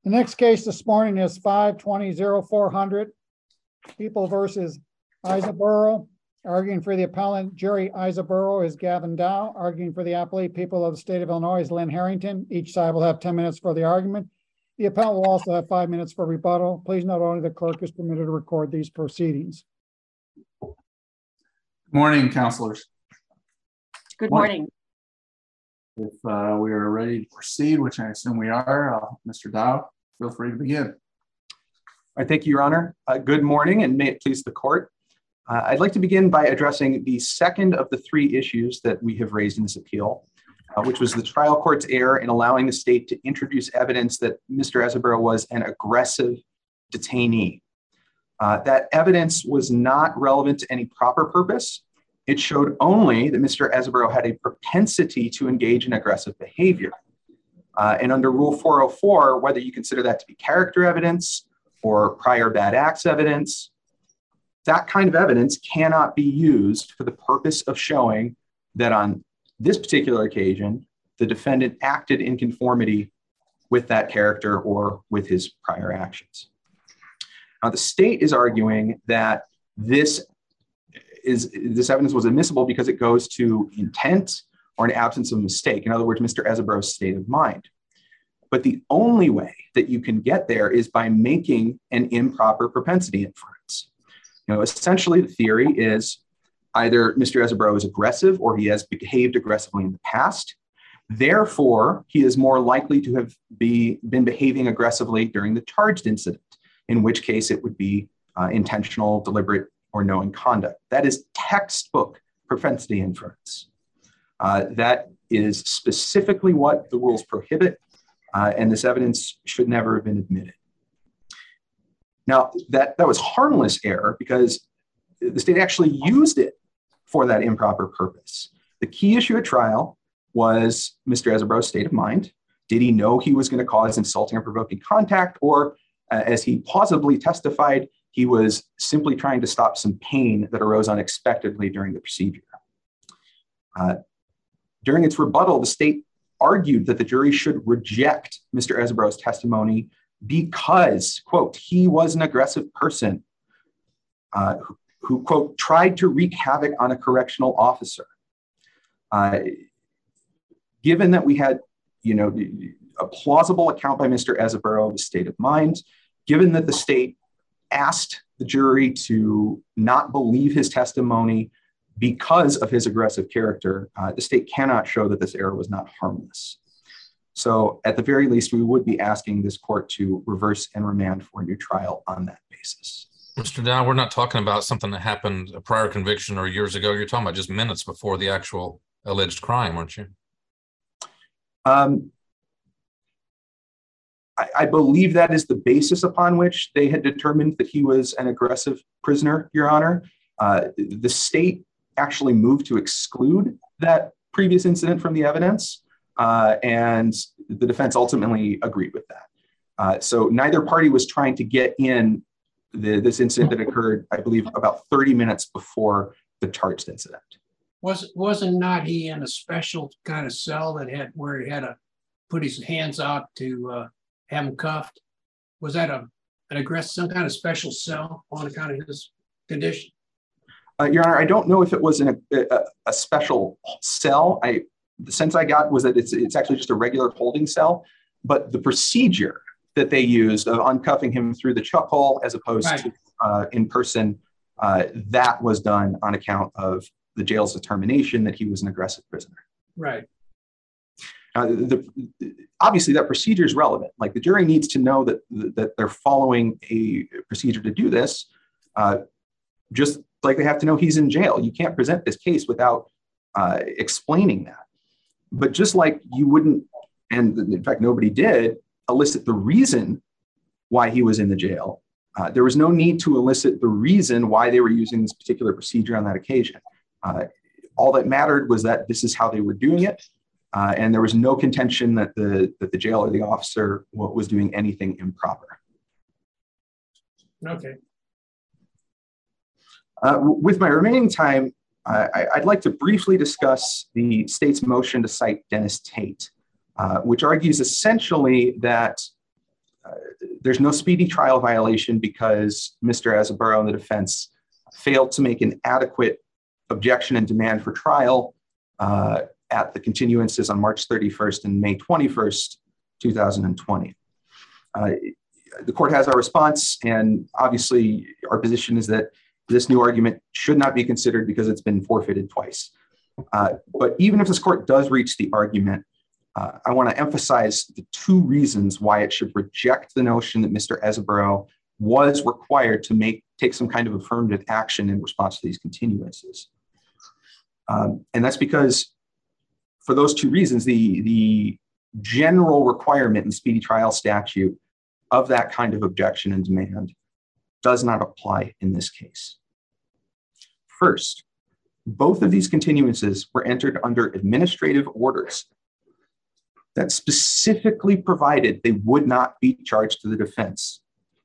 The next case this morning is 520-0400, People versus Isaburo. Arguing for the appellant, Jerry Isaburo, is Gavin Dow. Arguing for the appellate, People of the State of Illinois, is Lynn Harrington. Each side will have 10 minutes for the argument. The appellant will also have 5 minutes for rebuttal. Please note only the clerk is permitted to record these proceedings. Good morning, counselors. Good morning. If we are ready to proceed, which I assume we are, Mr. Dow, feel free to begin. I thank you, Your Honor. Good morning, and may it please the court. I'd like to begin by addressing the second of the three issues that we have raised in this appeal, which was the trial court's error in allowing the state to introduce evidence that Mr. Isaburo was an aggressive detainee. That evidence was not relevant to any proper purpose. It showed only that Mr. Isaburo had a propensity to engage in aggressive behavior. And under Rule 404, whether you consider that to be character evidence or prior bad acts evidence, that kind of evidence cannot be used for the purpose of showing that on this particular occasion, the defendant acted in conformity with that character or with his prior actions. Now, the state is arguing that this evidence was admissible because it goes to intent or an absence of mistake. In other words, Mr. Isaburo's state of mind. But the only way that you can get there is by making an improper propensity inference. Essentially, the theory is either Mr. Isaburo is aggressive or he has behaved aggressively in the past. Therefore, he is more likely to have been behaving aggressively during the charged incident, in which case it would be intentional, deliberate, or knowing conduct. That is textbook propensity inference. That is specifically what the rules prohibit, and this evidence should never have been admitted. Now, that was harmless error because the state actually used it for that improper purpose. The key issue at trial was Mr. Isaburo's state of mind. Did he know he was going to cause insulting or provoking contact, or as he plausibly testified, he was simply trying to stop some pain that arose unexpectedly during the procedure? During its rebuttal, the state argued that the jury should reject Mr. Isaburo's testimony because, quote, he was an aggressive person who, quote, tried to wreak havoc on a correctional officer. Given that we had, a plausible account by Mr. Isaburo of his state of mind, given that the state asked the jury to not believe his testimony because of his aggressive character, the state cannot show that this error was not harmless. So at the very least, we would be asking this court to reverse and remand for a new trial on that basis. Mr. Dow, we're not talking about something that happened, a prior conviction or years ago. You're talking about just minutes before the actual alleged crime, aren't you? I believe that is the basis upon which they had determined that he was an aggressive prisoner, Your Honor. The state actually moved to exclude that previous incident from the evidence, and the defense ultimately agreed with that. So neither party was trying to get in this incident that occurred, I believe, about 30 minutes before the charged incident. Wasn't not he in a special kind of cell that where he had to put his hands out to have him cuffed? Was that an aggressive, some kind of special cell on account of his condition? Your Honor, I don't know if it was in a special cell. The sense I got was that it's actually just a regular holding cell, but the procedure that they used of uncuffing him through the chuck hole as opposed to in person, that was done on account of the jail's determination that he was an aggressive prisoner. Right. Obviously, that procedure is relevant. Like, the jury needs to know that they're following a procedure to do this, just like they have to know he's in jail. You can't present this case without explaining that. But just like you wouldn't, and in fact, nobody did, elicit the reason why he was in the jail, there was no need to elicit the reason why they were using this particular procedure on that occasion. All that mattered was that this is how they were doing it, and there was no contention that the jail or the officer was doing anything improper. Okay. With my remaining time, I'd like to briefly discuss the state's motion to cite Dennis Tate, which argues essentially that There's no speedy trial violation because Mr. Azaburo and the defense failed to make an adequate objection and demand for trial at the continuances on March 31st and May 21st, 2020. The court has our response, and obviously our position is that this new argument should not be considered because it's been forfeited twice. But even if this court does reach the argument, I want to emphasize the two reasons why it should reject the notion that Mr. Azaburo was required to take some kind of affirmative action in response to these continuances. And that's because for those two reasons, the general requirement in the speedy trial statute of that kind of objection and demand does not apply in this case. First, both of these continuances were entered under administrative orders that specifically provided they would not be charged to the defense.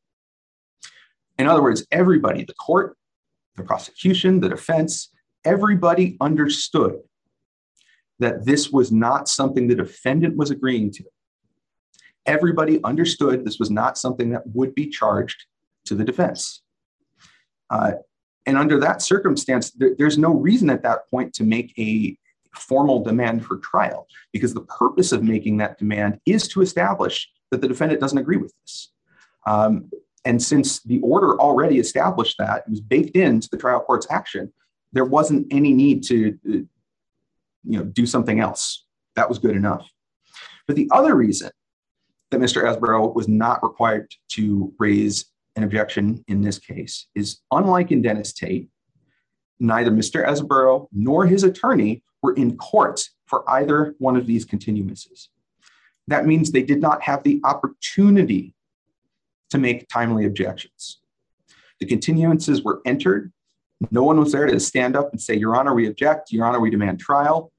In other words, everybody, the court, the prosecution, the defense, everybody understood that this was not something the defendant was agreeing to. Everybody understood this was not something that would be charged to the defense. And under that circumstance, there's no reason at that point to make a formal demand for trial, because the purpose of making that demand is to establish that the defendant doesn't agree with this. And since the order already established that, it was baked into the trial court's action, there wasn't any need to do something else. That was good enough. But the other reason that Mr. Azaburo was not required to raise an objection in this case is, unlike in Dennis Tate, neither Mr. Azaburo nor his attorney were in court for either one of these continuances. That means they did not have the opportunity to make timely objections. The continuances were entered. No one was there to stand up and say, Your Honor, we object. Your Honor, we demand trial.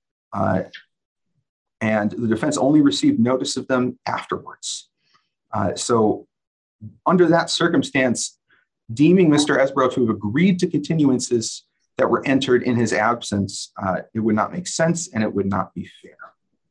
And the defense only received notice of them afterwards. So under that circumstance, deeming Mr. Azaburo to have agreed to continuances that were entered in his absence, it would not make sense and it would not be fair.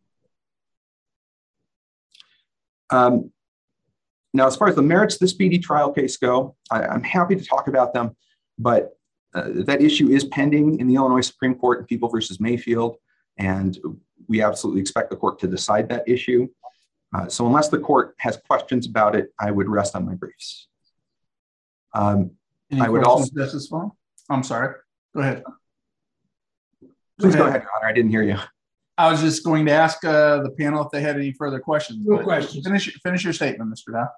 Now, as far as the merits of the speedy trial case go, I'm happy to talk about them, but that issue is pending in the Illinois Supreme Court in People v. Mayfield, and we absolutely expect the court to decide that issue. So unless the court has questions about it, I would rest on my briefs. Any questions, Justice Vaughn? I'm sorry. Go ahead. Please go ahead, Your Honor. I didn't hear you. I was just going to ask the panel if they had any further questions. No questions. Finish your statement, Mr. Dow.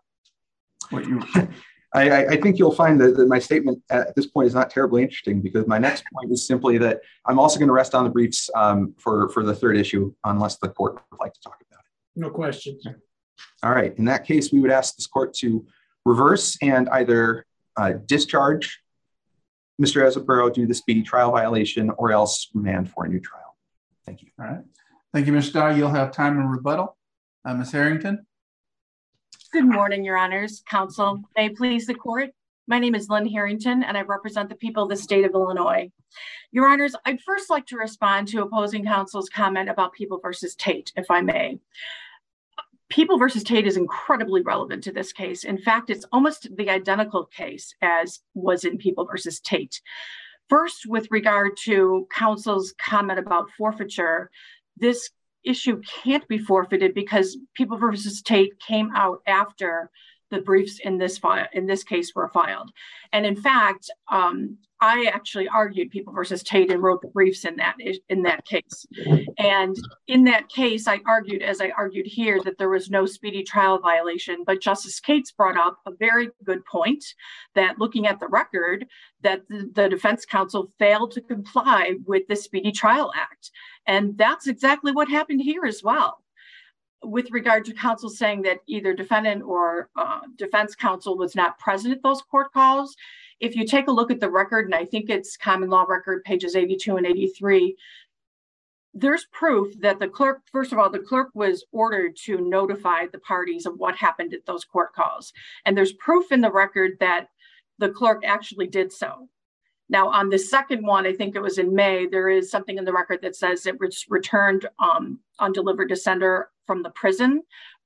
I think you'll find that my statement at this point is not terribly interesting, because my next point is simply that I'm also going to rest on the briefs for the third issue, unless the court would like to talk about it. No questions. All right. In that case, we would ask this court to reverse and either discharge Mr. Azaburo due to the speedy trial violation, or else remand for a new trial. Thank you. All right. Thank you, Mr. Dow. You'll have time in rebuttal. Ms. Harrington. Good morning, Your Honors, Counsel. May it please the court. My name is Lynn Harrington, and I represent the people of the state of Illinois. Your Honors, I'd first like to respond to opposing counsel's comment about People v. Tate, if I may. People v. Tate is incredibly relevant to this case. In fact, it's almost the identical case as was in People v. Tate. First, with regard to counsel's comment about forfeiture, this issue can't be forfeited because People v. Tate came out after the briefs in this case were filed. And in fact, I actually argued People v. Tate and wrote the briefs in that case. And in that case, I argued, as I argued here, that there was no speedy trial violation. But Justice Cates brought up a very good point, that looking at the record, that the defense counsel failed to comply with the Speedy Trial Act. And that's exactly what happened here as well. With regard to counsel saying that either defendant or defense counsel was not present at those court calls, if you take a look at the record, and I think it's common law record, pages 82 and 83, there's proof that the clerk, first of all, the clerk was ordered to notify the parties of what happened at those court calls. And there's proof in the record that the clerk actually did so. Now, on the second one, I think it was in May, there is something in the record that says it was returned undelivered to sender from the prison.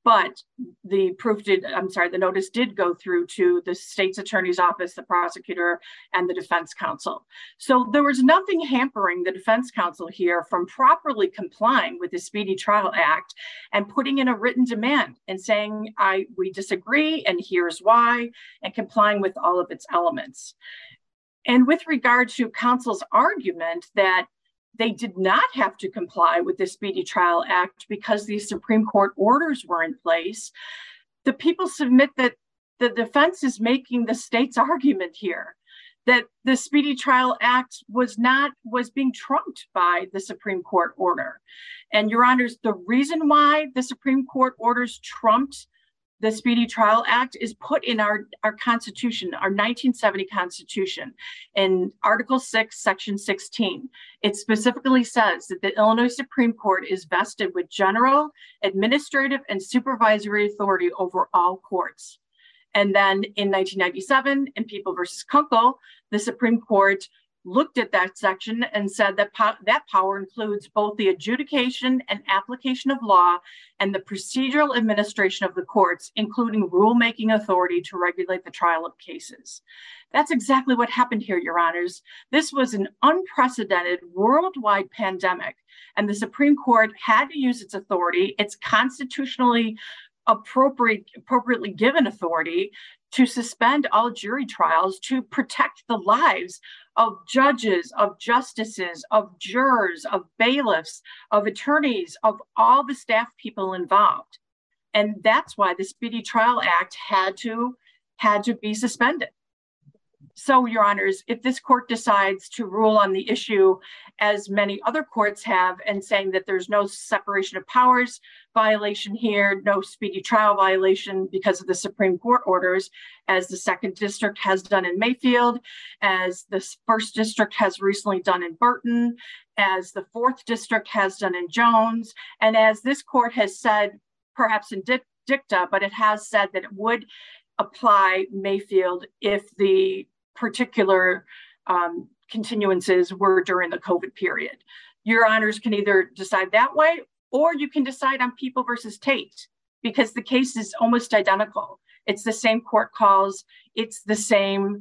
but the notice did go through to the state's attorney's office, the prosecutor, and the defense counsel. So there was nothing hampering the defense counsel here from properly complying with the Speedy Trial Act and putting in a written demand and saying, we disagree and here's why, and complying with all of its elements. And with regard to counsel's argument that they did not have to comply with the Speedy Trial Act because these Supreme Court orders were in place, the people submit that the defense is making the state's argument here, that the Speedy Trial Act was being trumped by the Supreme Court order. And Your Honors, the reason why the Supreme Court orders trumped the Speedy Trial Act is put in our Constitution, our 1970 Constitution, in Article 6, Section 16. It specifically says that the Illinois Supreme Court is vested with general, administrative, and supervisory authority over all courts. And then in 1997, in People v. Kunkel, the Supreme Court looked at that section and said that that power includes both the adjudication and application of law and the procedural administration of the courts, including rulemaking authority to regulate the trial of cases. That's exactly what happened here, Your Honors. This was an unprecedented worldwide pandemic, and the Supreme Court had to use its authority, its constitutionally appropriately given authority, to suspend all jury trials to protect the lives of judges, of justices, of jurors, of bailiffs, of attorneys, of all the staff people involved. And that's why the Speedy Trial Act had to be suspended. So, Your Honors, if this court decides to rule on the issue, as many other courts have, and saying that there's no separation of powers violation here, no speedy trial violation because of the Supreme Court orders, as the 2nd District has done in Mayfield, as the 1st District has recently done in Burton, as the 4th District has done in Jones, and as this court has said, perhaps in dicta, but it has said that it would apply Mayfield if the particular continuances were during the COVID period. Your Honors can either decide that way, or you can decide on People versus Tate, because the case is almost identical. It's the same court calls, it's the same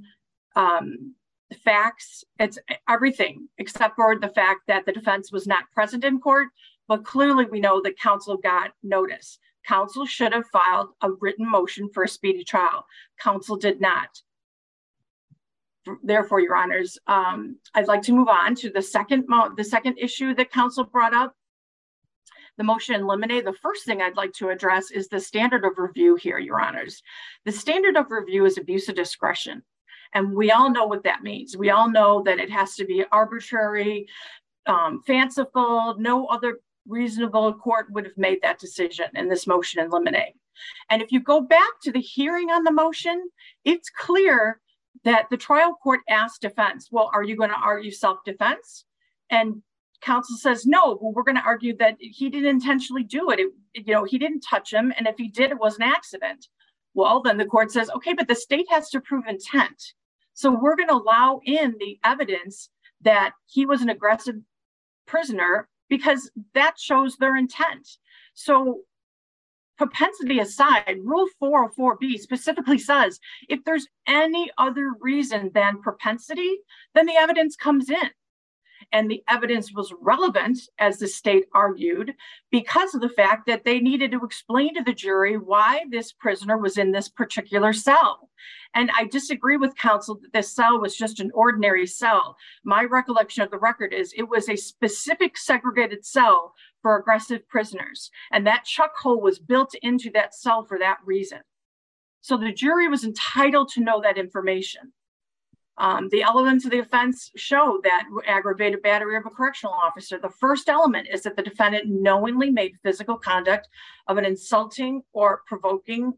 facts, it's everything, except for the fact that the defense was not present in court, but clearly we know that counsel got notice. Counsel should have filed a written motion for a speedy trial. Counsel did not. Therefore, Your Honors, I'd like to move on to the second issue that counsel brought up, the motion in limine. The first thing I'd like to address is the standard of review here, Your Honors. The standard of review is abuse of discretion, and we all know what that means. We all know that it has to be arbitrary, fanciful. No other reasonable court would have made that decision in this motion in limine. And if you go back to the hearing on the motion, it's clear that the trial court asked defense, well, are you going to argue self-defense? And counsel says, no, well, we're going to argue that he didn't intentionally do it. He didn't touch him. And if he did, it was an accident. Well, then the court says, okay, but the state has to prove intent. So we're going to allow in the evidence that he was an aggressive prisoner because that shows their intent. So propensity aside, Rule 404B specifically says, if there's any other reason than propensity, then the evidence comes in. And the evidence was relevant, as the state argued, because of the fact that they needed to explain to the jury why this prisoner was in this particular cell. And I disagree with counsel that this cell was just an ordinary cell. My recollection of the record is it was a specific segregated cell for aggressive prisoners. And that chuck hole was built into that cell for that reason. So the jury was entitled to know that information. The elements of the offense show that aggravated battery of a correctional officer. The first element is that the defendant knowingly made physical conduct of an insulting or provoking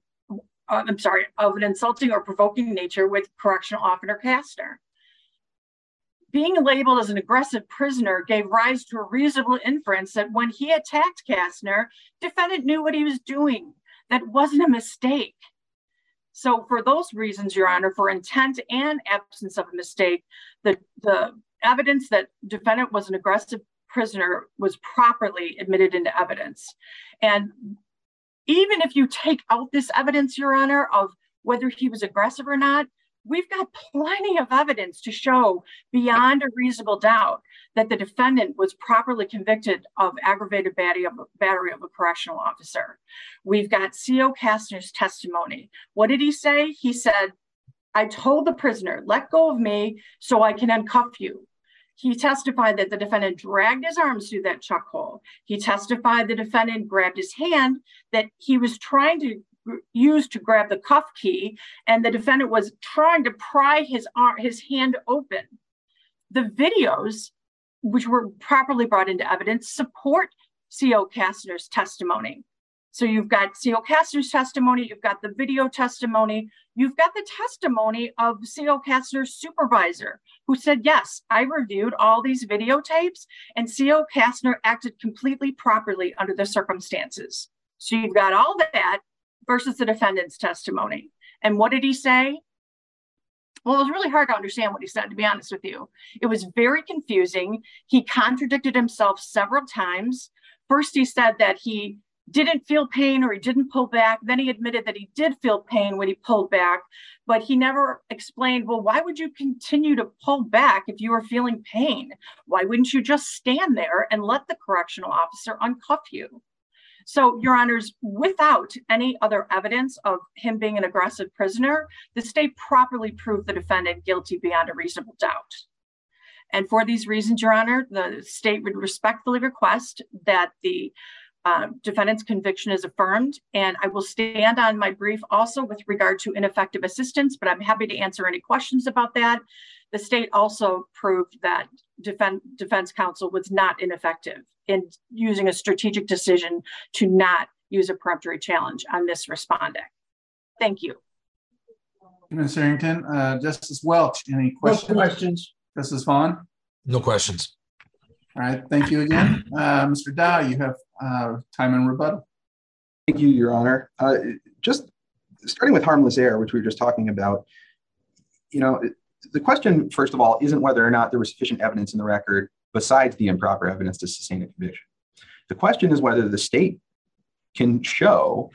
nature with correctional officer Kastner. Being labeled as an aggressive prisoner gave rise to a reasonable inference that when he attacked Kastner, defendant knew what he was doing. That wasn't a mistake. So for those reasons, Your Honor, for intent and absence of a mistake, the evidence that defendant was an aggressive prisoner was properly admitted into evidence. And even if you take out this evidence, Your Honor, of whether he was aggressive or not, we've got plenty of evidence to show beyond a reasonable doubt that the defendant was properly convicted of aggravated battery of a correctional officer. We've got C.O. Kastner's testimony. What did he say? He said, "I told the prisoner, let go of me so I can uncuff you." He testified that the defendant dragged his arms through that chuck hole. He testified the defendant grabbed his hand that he was trying to use to grab the cuff key, and the defendant was trying to pry his hand open. The videos, which were properly brought into evidence, support C.O. Kastner's testimony. So you've got C.O. Kastner's testimony, you've got the video testimony, you've got the testimony of C.O. Kastner's supervisor, who said, yes, I reviewed all these videotapes and C.O. Kastner acted completely properly under the circumstances. So you've got all that versus the defendant's testimony. And what did he say? Well, it was really hard to understand what he said, to be honest with you. It was very confusing. He contradicted himself several times. First, he said that he didn't feel pain or he didn't pull back. Then he admitted that he did feel pain when he pulled back, but he never explained, well, why would you continue to pull back if you were feeling pain? Why wouldn't you just stand there and let the correctional officer uncuff you? So, Your Honors, without any other evidence of him being an aggressive prisoner, the state properly proved the defendant guilty beyond a reasonable doubt. And for these reasons, Your Honor, the state would respectfully request that the defendant's conviction is affirmed. And I will stand on my brief also with regard to ineffective assistance, but I'm happy to answer any questions about that. The state also proved that defense counsel was not ineffective in using a strategic decision to not use a peremptory challenge on this respondent. Thank you. Ms. Harrington, Justice Welch, any questions? No questions. Justice Vaughn? No questions. All right, thank you again. Mr. Dow, you have time in rebuttal. Thank you, Your Honor. Just starting with harmless error, which we were just talking about, the question, first of all, isn't whether or not there was sufficient evidence in the record besides the improper evidence to sustain a conviction. The question is whether the state can show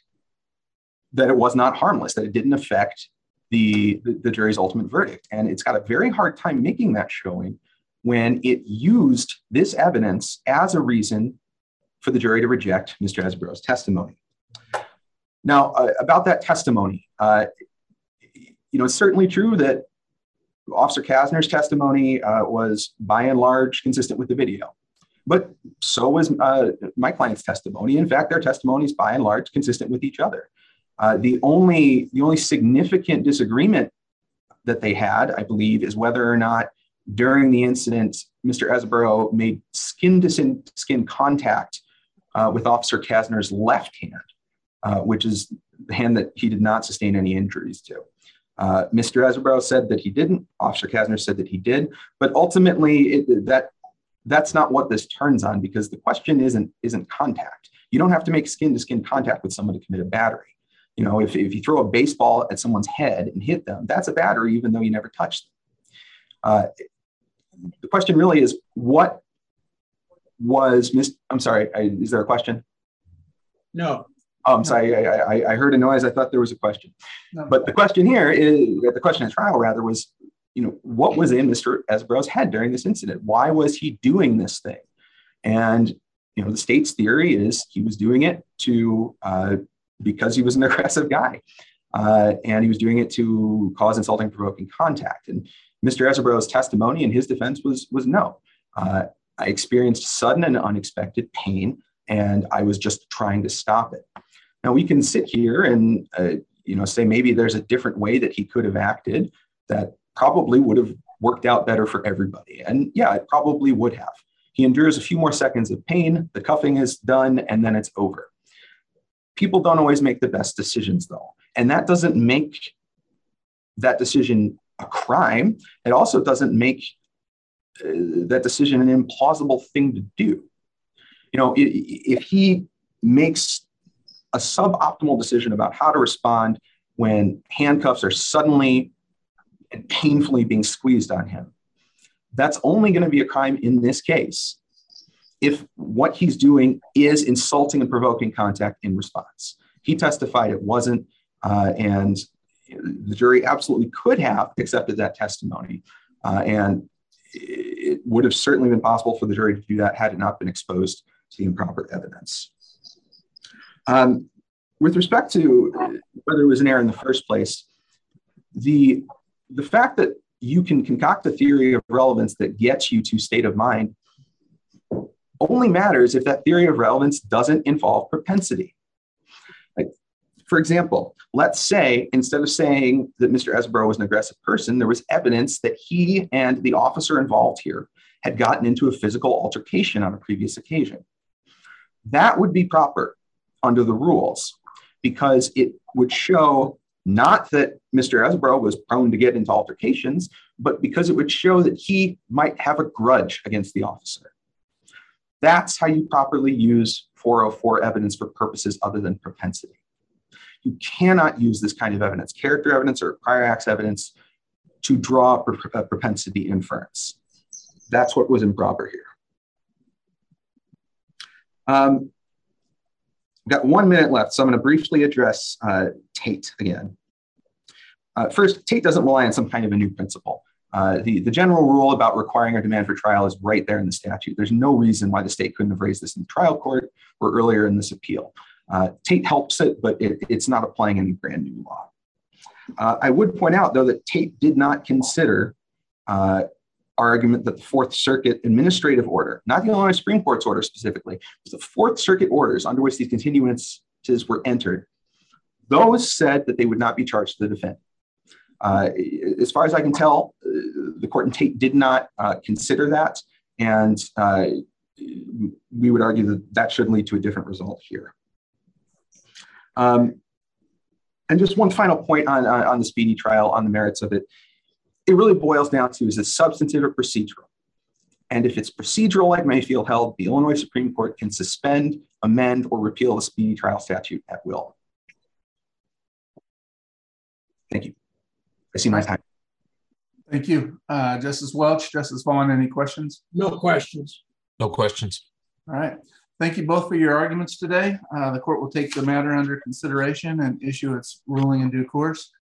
that it was not harmless, that it didn't affect the jury's ultimate verdict. And it's got a very hard time making that showing when it used this evidence as a reason for the jury to reject Mr. Azevedo's testimony. Now, about that testimony, it's certainly true that Officer Kastner's testimony was by and large consistent with the video, but so was my client's testimony. In fact, their testimony is by and large consistent with each other. The only significant disagreement that they had, I believe, is whether or not during the incident, Mr. Azevedo made skin-to-skin contact with Officer Kastner's left hand, which is the hand that he did not sustain any injuries to. Mr. Azevedo said that he didn't. Officer Kastner said that he did. But ultimately, that's not what this turns on, because the question isn't contact. You don't have to make skin-to-skin contact with someone to commit a battery. If you throw a baseball at someone's head and hit them, that's a battery, even though you never touched them. The question really is, what was I'm sorry, is there a question? No. Oh, I'm sorry, I heard a noise. I thought there was a question. No. But the question here is, the question at trial rather was, what was in Mr. Azevedo's head during this incident? Why was he doing this thing? And, the state's theory is he was doing it because he was an aggressive guy. And he was doing it to cause insulting, provoking contact. And Mr. Azevedo's testimony in his defense was no. I experienced sudden and unexpected pain, and I was just trying to stop it. Now, we can sit here and say maybe there's a different way that he could have acted that probably would have worked out better for everybody. And yeah, it probably would have. He endures a few more seconds of pain, the cuffing is done, and then it's over. People don't always make the best decisions, though. And that doesn't make that decision a crime. It also doesn't make that decision an implausible thing to do. If he makes a suboptimal decision about how to respond when handcuffs are suddenly and painfully being squeezed on him, that's only going to be a crime in this case if what he's doing is insulting and provoking contact in response. He testified it wasn't, and the jury absolutely could have accepted that testimony. And it would have certainly been possible for the jury to do that had it not been exposed to the improper evidence. With respect to whether it was an error in the first place, the fact that you can concoct a theory of relevance that gets you to state of mind only matters if that theory of relevance doesn't involve propensity. Like, for example, let's say instead of saying that Mr. Isaburo was an aggressive person, there was evidence that he and the officer involved here had gotten into a physical altercation on a previous occasion. That would be proper under the rules because it would show not that Mr. Isaburo was prone to get into altercations, but because it would show that he might have a grudge against the officer. That's how you properly use 404 evidence for purposes other than propensity. You cannot use this kind of evidence, character evidence or prior acts evidence, to draw a propensity inference. That's what was improper here. I've got 1 minute left, so I'm going to briefly address Tate again. First, Tate doesn't rely on some kind of a new principle. The general rule about requiring a demand for trial is right there in the statute. There's no reason why the state couldn't have raised this in the trial court or earlier in this appeal. Tate helps it, but it's not applying any brand new law. I would point out, though, that Tate did not consider our argument that the Fourth Circuit administrative order, not the Illinois Supreme Court's order specifically, but the Fourth Circuit orders under which these continuances were entered, those said that they would not be charged to the defendant. As far as I can tell, the court in Tate did not consider that, and we would argue that that should lead to a different result here. And just one final point on the speedy trial, on the merits of it. It really boils down to, is it substantive or procedural? And if it's procedural, like Mayfield held, the Illinois Supreme Court can suspend, amend, or repeal the speedy trial statute at will. Thank you. I see my time. Thank you. Justice Welch, Justice Vaughn, any questions? No questions. No questions. All right. Thank you both for your arguments today. The court will take the matter under consideration and issue its ruling in due course.